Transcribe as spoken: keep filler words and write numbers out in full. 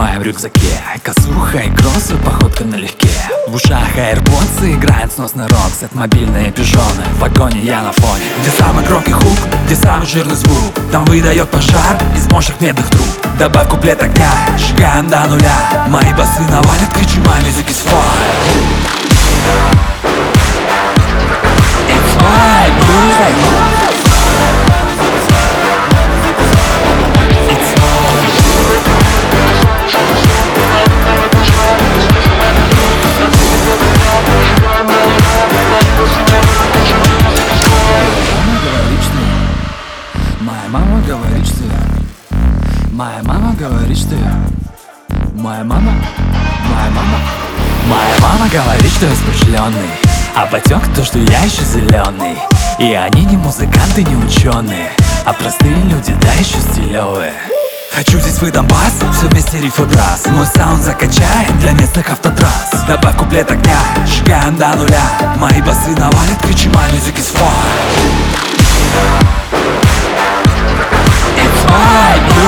моем рюкзаке косуха и кроссы, походка налегке. В ушах AirPods играет сносный роксет. Мобильные пижоны, в вагоне я на фоне. Где самый громкий хук, где самый жирный звук, там выдает пожар из мощных медных труб. Добавь куплет огня, сжигаем до нуля. Мои басы навалят, кричу, my music is fire. It's my music. Моя мама говорит, что я Моя мама говорит, что я Моя мама, моя мама Моя мама говорит, что я смышленый, а потек то, что я еще зеленый. И они не музыканты, не ученые, а простые люди, да еще стилевые. Хочу здесь выдам бас, все вместе риф и брас. Мой саунд закачаем для местных автотрасс. Добавь куплет огня, сжигаем до нуля. Мои басы навалят, кричи, my music is fire. It's my music.